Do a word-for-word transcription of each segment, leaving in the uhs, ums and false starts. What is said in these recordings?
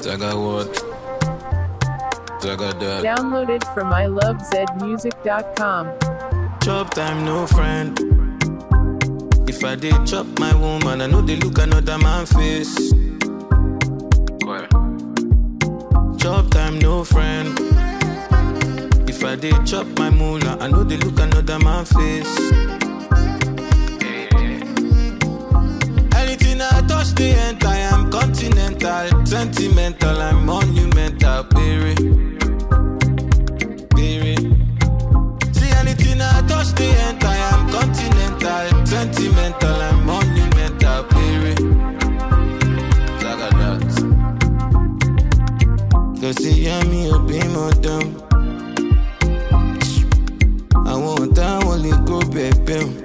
Zaga what? Zaga that. Downloaded from I love zed music dot com. Chop time, no friend. If I did chop my woman, I know they look another man face. Well. Chop time, no friend. If I did chop my moolah, I know they look another man face. Anything I touch the end, I am continental, sentimental, I'm monumental, baby. Baby. See anything I touch the end, I am continental, sentimental, I'm monumental, baby. Like that. Cause see me up in my dumb. I want that only go baby.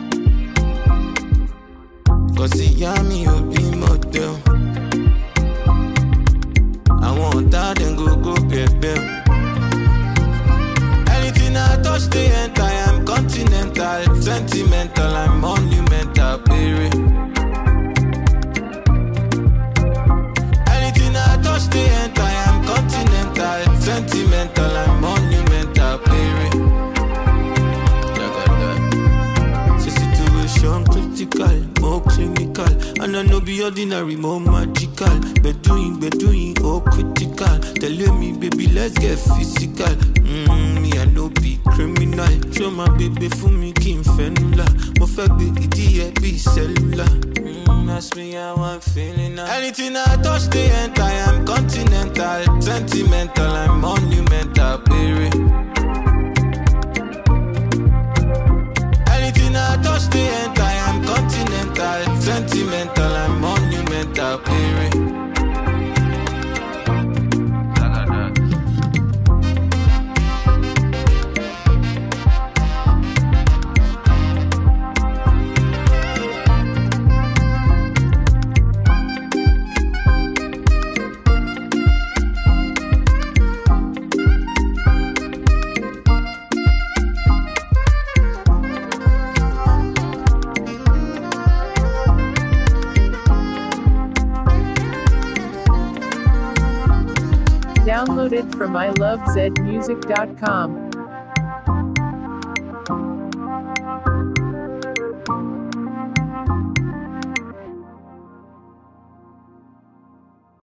Cause see me up in my dumb. I want that and go go baby. Anything I touch the end, I am continental, sentimental, I'm monumental, baby. Anything I touch the end, I am continental, sentimental, I'm monumental, baby. See situation critical, more clinical, and I know be ordinary, more magical. Be doing, be doing, oh critical. Tell me, baby, let's get physical. Mmm, me I no be criminal. Show my baby for me, Kim Fenula. Mo fek be idiot, be cellular. Mmm, ask me how I'm feeling now. Anything I touch the end, I am continental, sentimental, I'm monumental, baby. Anything I touch the end, I am continental, sentimental, I'm monumental, baby. Downloaded from I love zed music dot com.